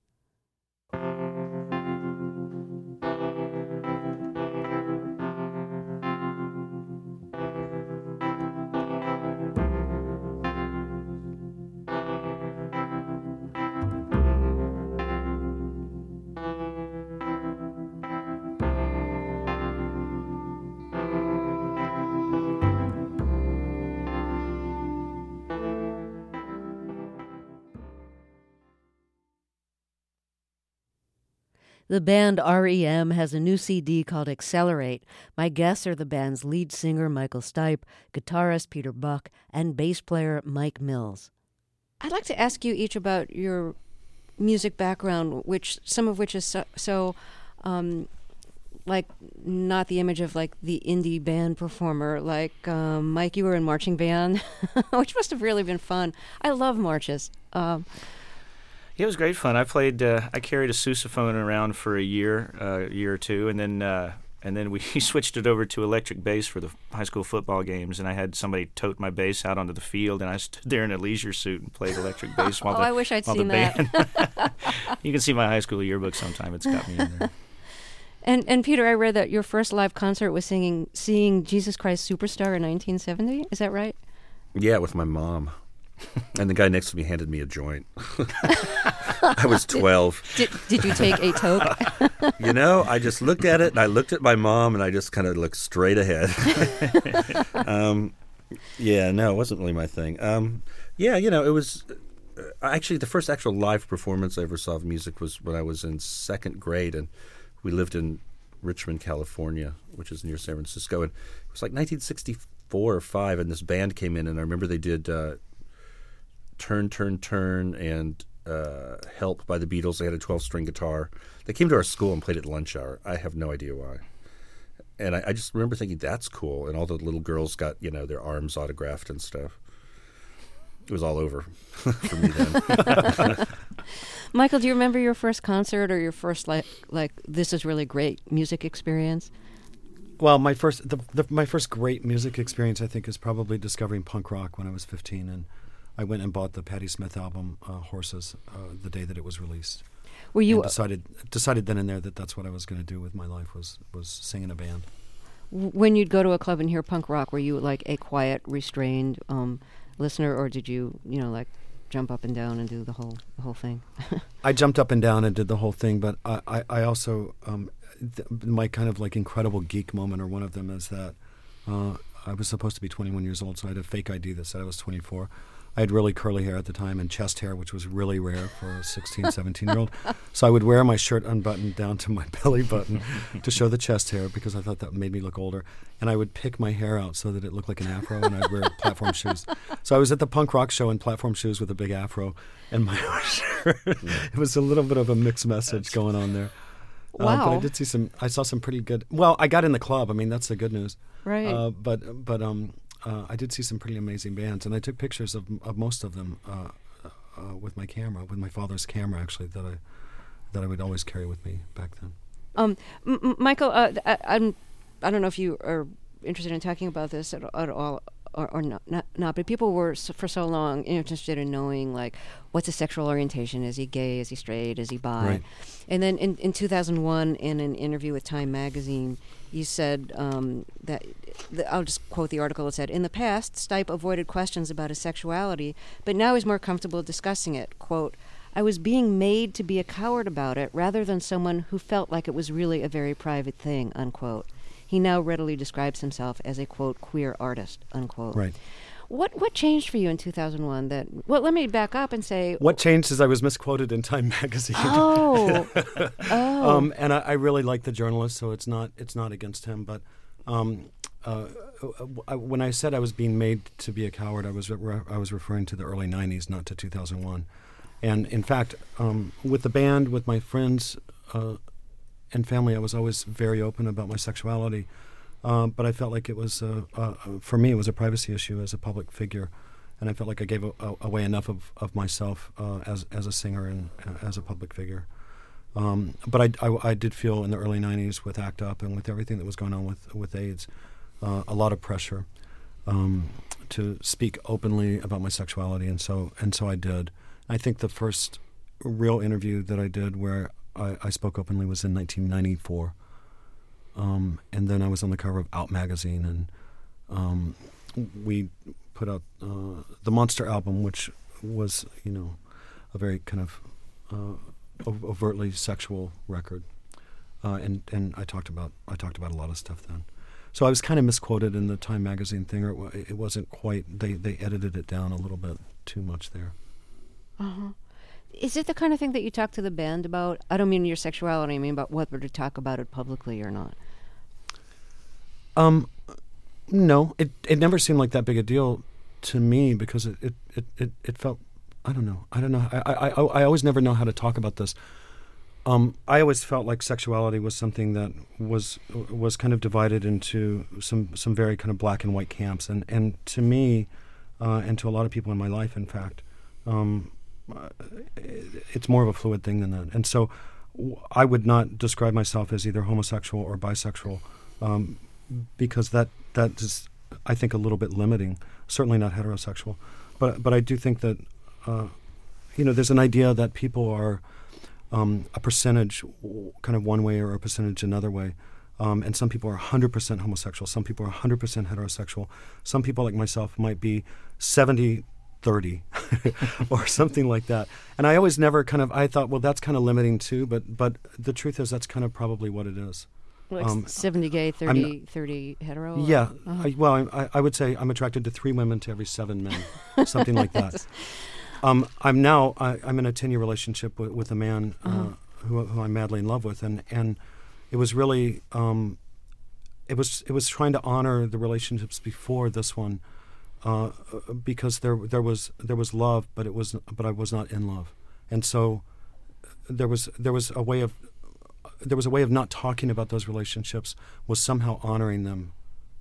The band R E M has a new C D called Accelerate. My guests are the band's lead singer, Michael Stipe, guitarist Peter Buck, and bass player Mike Mills. I'd like to ask you each about your music background, which some of which is so, so um, like not the image of like the indie band performer. Like um, Mike, you were in marching band, which must have really been fun. I love marches. Um, Yeah, it was great fun. I played. Uh, I carried a sousaphone around for a year, uh, a year or two, and then uh, and then we switched it over to electric bass for the high school football games. And I had somebody tote my bass out onto the field, and I stood there in a leisure suit and played electric bass while oh, the I wish I'd while seen the band. You can see my high school yearbook sometime. It's got me in there. And and Peter, I read that your first live concert was singing "Seeing Jesus Christ Superstar" in nineteen seventy. Is that right? Yeah, with my mom. And the guy next to me handed me a joint. I was twelve. Did, did you take a toke? You know, I just looked at it, and I looked at my mom, and I just kind of looked straight ahead. um, yeah, no, it wasn't really my thing. Um, yeah, you know, it was uh, actually the first actual live performance I ever saw of music was when I was in second grade, and we lived in Richmond, California, which is near San Francisco, and it was like nineteen sixty-four or five, and this band came in, and I remember they did uh, Turn, Turn, Turn, and uh, Help by the Beatles. They had a twelve-string guitar. They came to our school and played at lunch hour. I have no idea why. And I, I just remember thinking, that's cool. And all the little girls got, you know, their arms autographed and stuff. It was all over for me then. Michael, do you remember your first concert or your first, like, like this is really great music experience? Well, my first the, the, my first great music experience, I think, is probably discovering punk rock when I was fifteen, and I went and bought the Patti Smith album, uh, Horses, uh, the day that it was released. Were you and decided decided then and there that that's what I was going to do with my life, was was sing in a band. When you'd go to a club and hear punk rock, were you like a quiet, restrained um, listener, or did you, you know, like jump up and down and do the whole the whole thing? I jumped up and down and did the whole thing, but I, I, I also um, th- my kind of like incredible geek moment, or one of them, is that uh, I was supposed to be twenty-one years old, so I had a fake I D that said I was twenty-four. I had really curly hair at the time and chest hair, which was really rare for a sixteen, seventeen-year-old. So I would wear my shirt unbuttoned down to my belly button to show the chest hair, because I thought that made me look older. And I would pick my hair out so that it looked like an afro, and I'd wear platform shoes. So I was at the punk rock show in platform shoes with a big afro and my shirt. It was a little bit of a mixed message going on there. Wow. Uh, but I did see some, I saw some pretty good, well, I got in the club. I mean, that's the good news. Right. Uh, but, but, um, Uh, I did see some pretty amazing bands, and I took pictures of, of most of them uh, uh, with my camera, with my father's camera, actually, that I that I would always carry with me back then. Um, M- M- Michael, uh, I, I'm, I don't know if you are interested in talking about this at, at all or, or not, not, not, but people were so, for so long interested in knowing, like, what's his sexual orientation? Is he gay? Is he straight? Is he bi? Right. And then in, in two thousand one, in an interview with Time magazine, you said um, that, the, I'll just quote the article, it said, "In the past, Stipe avoided questions about his sexuality, but now he's more comfortable discussing it. Quote, I was being made to be a coward about it rather than someone who felt like it was really a very private thing," unquote. He now readily describes himself as a, quote, queer artist, unquote. Right. What what changed for you in two thousand one? That well, let me back up and say What changed is I was misquoted in Time magazine. Oh, oh. Um, and I, I really like the journalist, so it's not it's not against him. But um, uh, I, when I said I was being made to be a coward, I was re- I was referring to the early nineties, not to two thousand one. And in fact, um, with the band, with my friends uh, and family, I was always very open about my sexuality. Um, but I felt like it was, uh, uh, for me, it was a privacy issue as a public figure, and I felt like I gave a, a, away enough of, of myself uh, as as a singer and uh, as a public figure. Um, but I, I, I did feel in the early nineties with ACT UP and with everything that was going on with with AIDS, uh, a lot of pressure um, to speak openly about my sexuality, and so and so I did. I think the first real interview that I did where I, I spoke openly was in nineteen ninety-four. Um, and then I was on the cover of Out magazine, and um, we put out uh, the Monster album, which was, you know, a very kind of uh, overtly sexual record. Uh, and and I talked about I talked about a lot of stuff then. So I was kind of misquoted in the Time magazine thing, or it, it wasn't quite. They they edited it down a little bit too much there. Uh-huh. Is it the kind of thing that you talk to the band about? I don't mean your sexuality. I mean about whether to talk about it publicly or not. Um, no, it it never seemed like that big a deal to me, because it it, it, it, it felt, I don't know I don't know I, I I I always never know how to talk about this Um, I always felt like sexuality was something that was was kind of divided into some some very kind of black and white camps, and and to me, uh, and to a lot of people in my life, in fact, um, it's more of a fluid thing than that. And so, w- I would not describe myself as either homosexual or bisexual, um, because that that is, I think, a little bit limiting. Certainly not heterosexual, but but I do think that, uh, you know, there's an idea that people are. Um, a percentage kind of one way or a percentage another way. Um, and some people are one hundred percent homosexual. Some people are one hundred percent heterosexual. Some people like myself might be seventy thirty or something like that. And I always never kind of, I thought, well, that's kind of limiting too. But but the truth is that's kind of probably what it is. Like Um, seventy gay, thirty, thirty hetero? or- Yeah. Uh-huh. I, well, I, I would say I'm attracted to three women to every seven men, something like that. Um, I'm now I, I'm in a ten year relationship with, with a man uh, Uh-huh. who, who I'm madly in love with, and, and it was really um, it was it was trying to honor the relationships before this one, uh, because there there was there was love, but it was but I was not in love, and so there was there was a way of there was a way of not talking about those relationships, was somehow honoring them.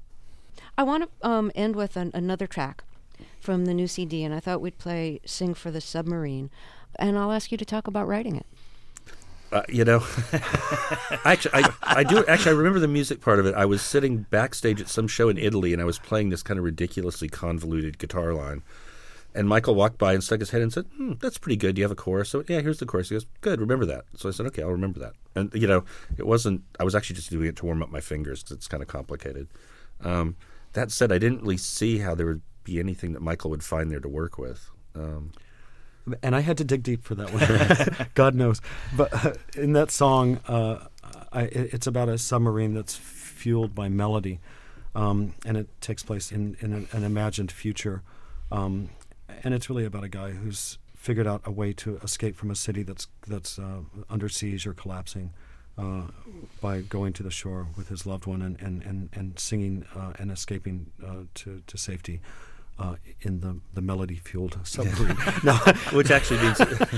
I want to um, end with an, another track from the new C D, and I thought we'd play Sing for the Submarine, and I'll ask you to talk about writing it. Uh, you know, actually, I, I do. Actually, I remember the music part of it. I was sitting backstage at some show in Italy, and I was playing this kind of ridiculously convoluted guitar line. And Michael walked by and stuck his head and said, hmm, that's pretty good. Do you have a chorus? So, yeah, here's the chorus. He goes, good, remember that. So I said, okay, I'll remember that. And, you know, it wasn't – I was actually just doing it to warm up my fingers because it's kind of complicated. Um, that said, I didn't really see how there would be anything that Michael would find there to work with. Um And I had to dig deep for that one. God knows. But uh, in that song, uh, I, it's about a submarine that's fueled by melody, um, and it takes place in, in an, an imagined future. Um, and it's really about a guy who's figured out a way to escape from a city that's that's uh, under siege or collapsing uh, by going to the shore with his loved one and, and, and, and singing uh, and escaping uh, to, to safety. Uh, in the, the melody-fueled submarine, no, which actually means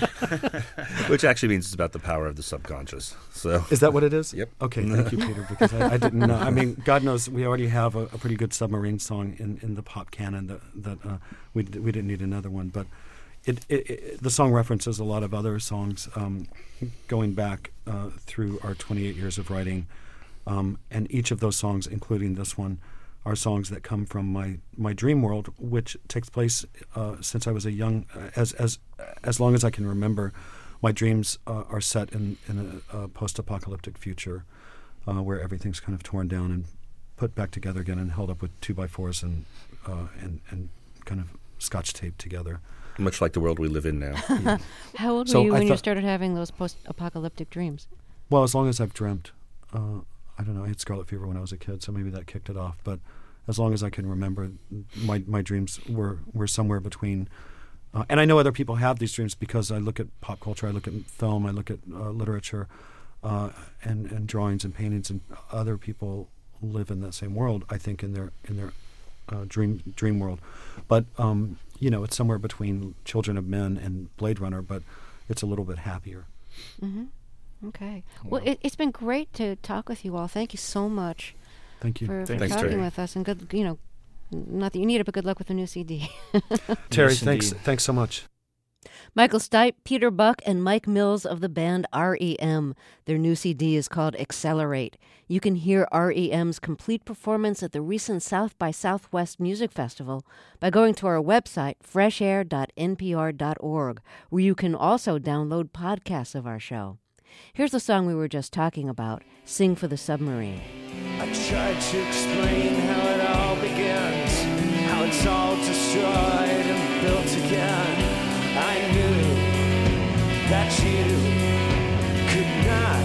which actually means it's about the power of the subconscious. So is that what it is? Yep. Okay, thank you, Peter, because I, I didn't know. I mean, God knows we already have a, a pretty good submarine song in, in the pop canon that that uh, we we didn't need another one. But it, it, it the song references a lot of other songs um, going back uh, through our twenty-eight years of writing, um, and each of those songs, including this one, are songs that come from my, my dream world, which takes place uh, since I was a young, uh, as as as long as I can remember. My dreams uh, are set in, in a, a post-apocalyptic future uh, where everything's kind of torn down and put back together again and held up with two by fours and uh, and and kind of scotch taped together. much like the world we live in now. Yeah. How old So were you I when you thought- started having those post-apocalyptic dreams? Well, as long as I've dreamt. Uh, I don't know. I had scarlet fever when I was a kid, so maybe that kicked it off. But as long as I can remember, my my dreams were, were somewhere between. Uh, and I know other people have these dreams because I look at pop culture, I look at film, I look at uh, literature, uh, and and drawings and paintings, and other people live in that same world. I think in their in their uh, dream dream world, but um, you know, it's somewhere between Children of Men and Blade Runner, but it's a little bit happier. Mm-hmm. Okay. Well, it, it's been great to talk with you all. Thank you so much Thank you, for, for Thanks, talking Terry. with us. And good, you know, not that you need it, but good luck with the new C D. Terry. Yes, thanks, indeed. thanks so much. Michael Stipe, Peter Buck, and Mike Mills of the band R E M. Their new C D is called Accelerate. You can hear R E M's complete performance at the recent South by Southwest Music Festival by going to our website, fresh air dot n p r dot org, where you can also download podcasts of our show. Here's the song we were just talking about, Sing for the Submarine. I tried to explain how it all begins, how it's all destroyed and built again. I knew that you could not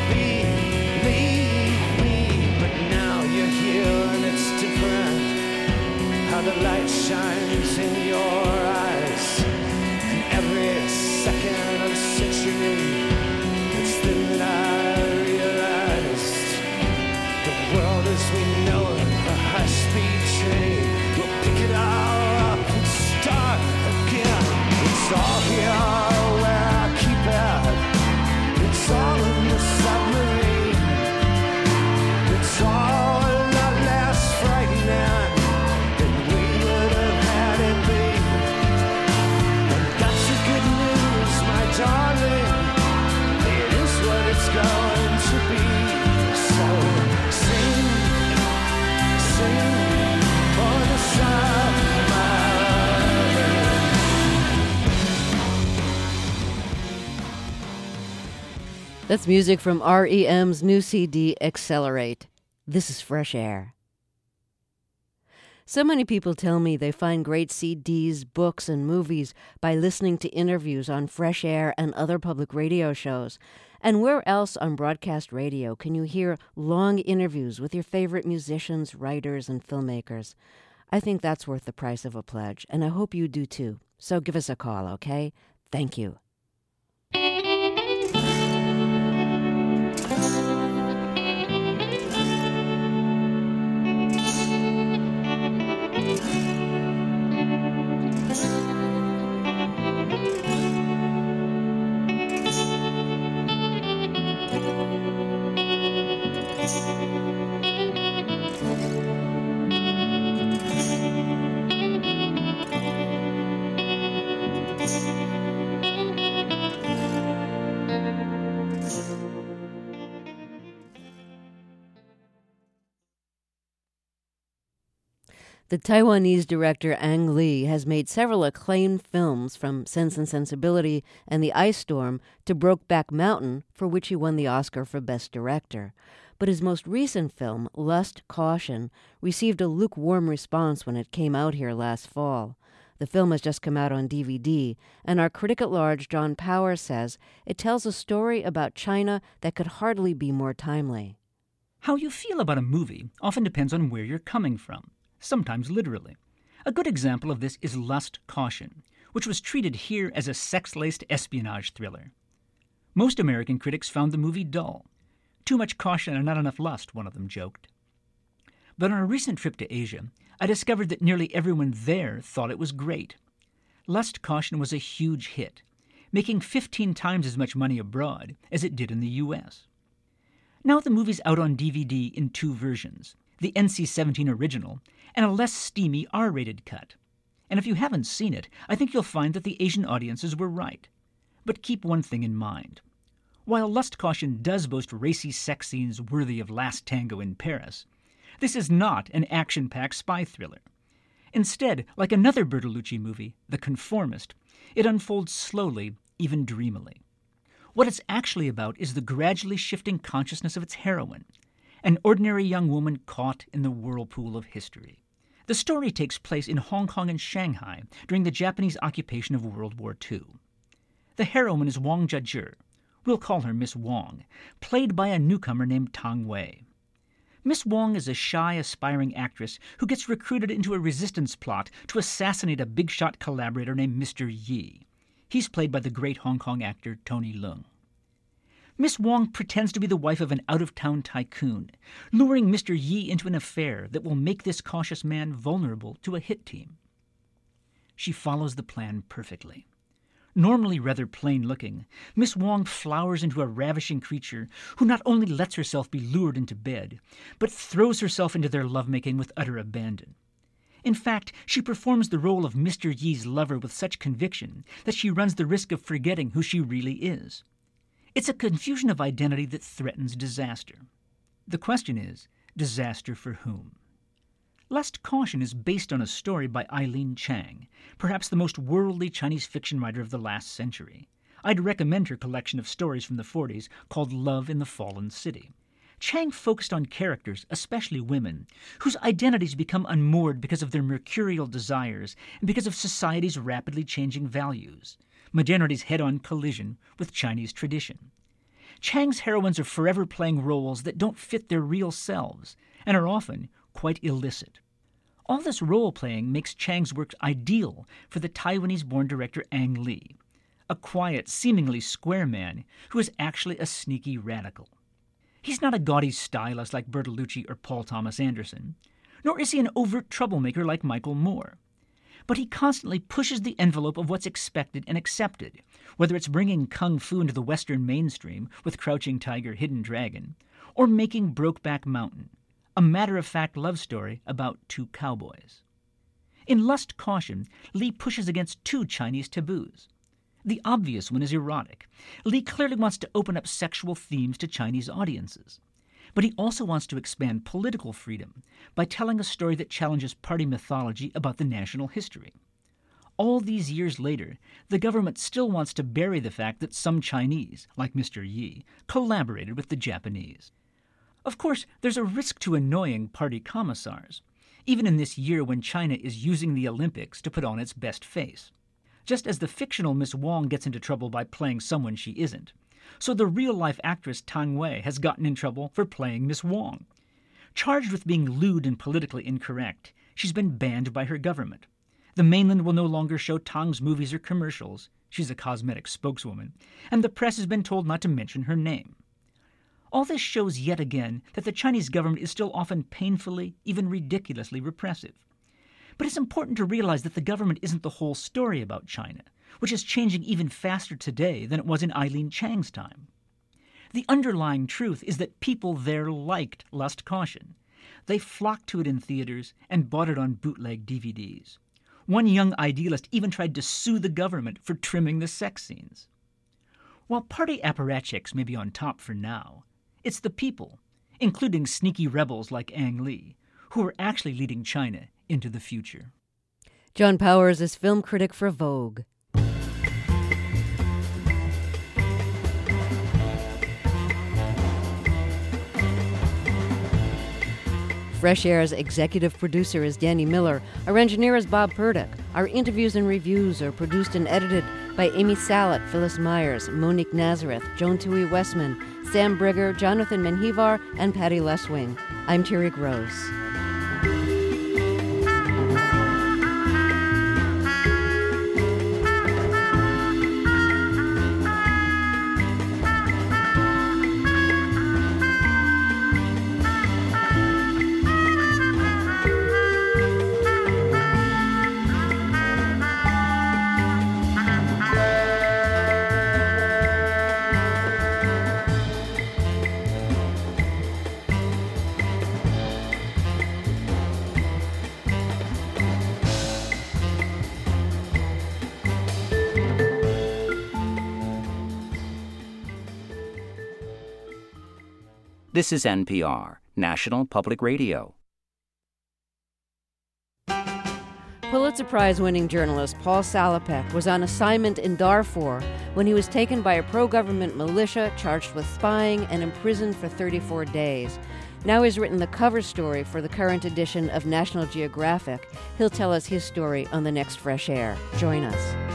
believe me, but now you're here and it's different, how the light shines in your eyes, and every second of the century, it's then I realized the world as we know it, a high That's music from R E M's new C D, Accelerate. This is Fresh Air. So many people tell me they find great C Ds, books, and movies by listening to interviews on Fresh Air and other public radio shows. And where else on broadcast radio can you hear long interviews with your favorite musicians, writers, and filmmakers? I think that's worth the price of a pledge, and I hope you do too. So give us a call, okay? Thank you. The Taiwanese director Ang Lee has made several acclaimed films, from Sense and Sensibility and The Ice Storm to Brokeback Mountain, for which he won the Oscar for Best Director. But his most recent film, Lust, Caution, received a lukewarm response when it came out here last fall. The film has just come out on D V D, and our critic at large, John Powers, says it tells a story about China that could hardly be more timely. How you feel about a movie often depends on where you're coming from, sometimes literally. A good example of this is Lust, Caution, which was treated here as a sex-laced espionage thriller. Most American critics found the movie dull. Too much caution and not enough lust, one of them joked. But on a recent trip to Asia, I discovered that nearly everyone there thought it was great. Lust, Caution was a huge hit, making fifteen times as much money abroad as it did in the U S. Now the movie's out on D V D in two versions, the N C seventeen original and a less steamy R-rated cut. And if you haven't seen it, I think you'll find that the Asian audiences were right. But keep one thing in mind. While Lust, Caution does boast racy sex scenes worthy of Last Tango in Paris, this is not an action-packed spy thriller. Instead, like another Bertolucci movie, The Conformist, it unfolds slowly, even dreamily. What it's actually about is the gradually shifting consciousness of its heroine, an ordinary young woman caught in the whirlpool of history. The story takes place in Hong Kong and Shanghai during the Japanese occupation of World War Two. The heroine is Wang Jiazhi, we'll call her Miss Wong, played by a newcomer named Tang Wei. Miss Wong is a shy, aspiring actress who gets recruited into a resistance plot to assassinate a big-shot collaborator named Mister Yi. He's played by the great Hong Kong actor Tony Leung. Miss Wong pretends to be the wife of an out-of-town tycoon, luring Mister Yi into an affair that will make this cautious man vulnerable to a hit team. She follows the plan perfectly. Normally rather plain-looking, Miss Wong flowers into a ravishing creature who not only lets herself be lured into bed, but throws herself into their lovemaking with utter abandon. In fact, she performs the role of Mister Yi's lover with such conviction that she runs the risk of forgetting who she really is. It's a confusion of identity that threatens disaster. The question is, disaster for whom? Lust, Caution is based on a story by Eileen Chang, perhaps the most worldly Chinese fiction writer of the last century. I'd recommend her collection of stories from the forties called Love in the Fallen City. Chang focused on characters, especially women, whose identities become unmoored because of their mercurial desires and because of society's rapidly changing values, modernity's head-on collision with Chinese tradition. Chang's heroines are forever playing roles that don't fit their real selves and are often quite illicit. All this role-playing makes Chang's work ideal for the Taiwanese-born director Ang Lee, a quiet, seemingly square man who is actually a sneaky radical. He's not a gaudy stylist like Bertolucci or Paul Thomas Anderson, nor is he an overt troublemaker like Michael Moore. But he constantly pushes the envelope of what's expected and accepted, whether it's bringing kung fu into the Western mainstream with Crouching Tiger, Hidden Dragon, or making Brokeback Mountain, a matter-of-fact love story about two cowboys. In Lust, Caution, Lee pushes against two Chinese taboos. The obvious one is erotic. Lee clearly wants to open up sexual themes to Chinese audiences. But he also wants to expand political freedom by telling a story that challenges party mythology about the national history. All these years later, the government still wants to bury the fact that some Chinese, like Mister Yi, collaborated with the Japanese. Of course, there's a risk to annoying party commissars, even in this year when China is using the Olympics to put on its best face. Just as the fictional Miss Wong gets into trouble by playing someone she isn't, so the real-life actress Tang Wei has gotten in trouble for playing Miss Wong. Charged with being lewd and politically incorrect, she's been banned by her government. The mainland will no longer show Tang's movies or commercials. She's a cosmetic spokeswoman. And the press has been told not to mention her name. All this shows yet again that the Chinese government is still often painfully, even ridiculously repressive. But it's important to realize that the government isn't the whole story about China, which is changing even faster today than it was in Eileen Chang's time. The underlying truth is that people there liked Lust Caution. They flocked to it in theaters and bought it on bootleg D V Ds. One young idealist even tried to sue the government for trimming the sex scenes. While party apparatchiks may be on top for now, it's the people, including sneaky rebels like Ang Lee, who are actually leading China into the future. John Powers is film critic for Vogue. Fresh Air's executive producer is Danny Miller. Our engineer is Bob Purdick. Our interviews and reviews are produced and edited by Amy Salet, Phyllis Myers, Monique Nazareth, Joan Tui Westman, Sam Brigger, Jonathan Menjivar, and Patty Leswing. I'm Terry Gross. This is N P R, National Public Radio. Pulitzer Prize-winning journalist Paul Salopek was on assignment in Darfur when he was taken by a pro-government militia, charged with spying, and imprisoned for thirty-four days. Now he's written the cover story for the current edition of National Geographic. He'll tell us his story on the next Fresh Air. Join us.